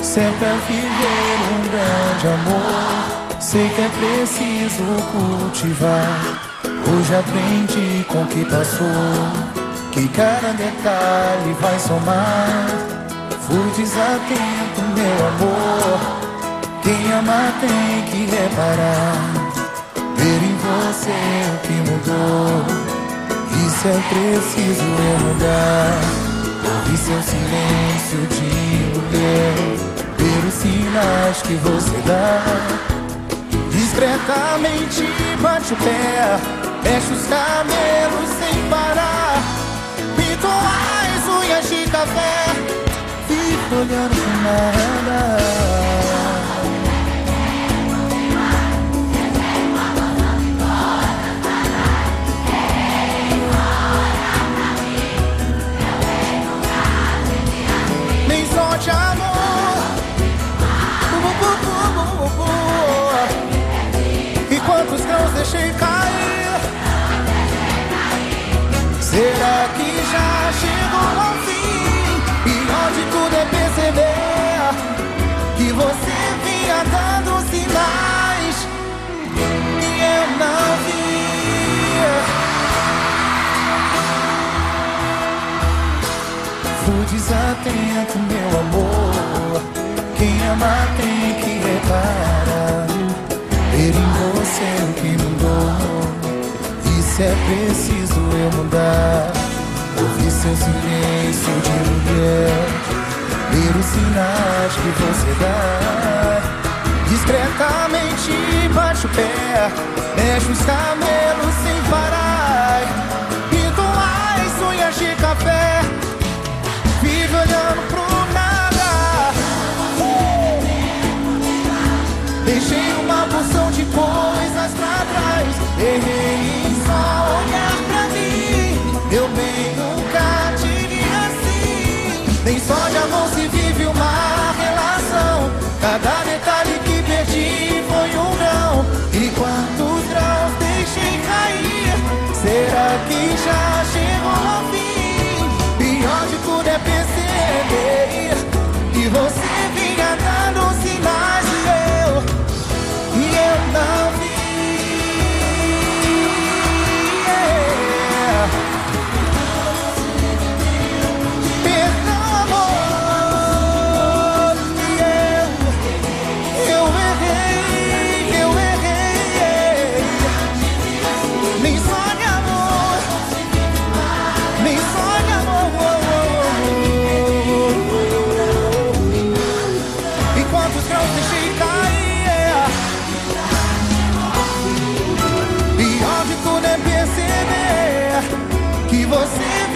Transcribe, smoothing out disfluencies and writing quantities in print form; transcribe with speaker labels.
Speaker 1: sempre a viver um grande amor. Sei que é preciso cultivar. Hoje aprendi com o que passou, que cada detalhe vai somar. Fui desatento, meu amor. Quem ama tem que reparar, ver em você o que mudou. Isso é preciso eu mudar. Ouvir seu silêncio de mulher, ver os sinais que você dá. Discretamente bate o pé, mexe os cabelos sem parar, pinto as unhas de café, fico olhando pro nada. Nem só de amor. E quantos grãos deixei cair? Será que já chegou ao fim? Pior de tudo é perceber que você vinha dando sinais e eu não via. Fui desatento, meu amor. Quem ama tem que reparar, ver em você o que mudou. Isso é preciso eu mudar. Ouvir seu silêncio de mulher, ver os sinais que você dá. Discretamente bate o pé, mexe os cabelos sem parar, pinto as unhas de café, vive olhando pro nada. Deixei uma porção de coisas pra trás, errei em só olhar pra mim. Eu bem nunca tive assim. Nem só de amor se vive uma relação. Cada detalhe que perdi foi um não. E quantos grãos deixei cair? Será que já chegou ao fim? Pior de tudo é perceber que você vinha dando sinais e eu não vi. Perdão, amor. Eu errei. Nem só de amor, nem só de amor. E quantos grãos deixei cair? Pior de tudo é perceber que você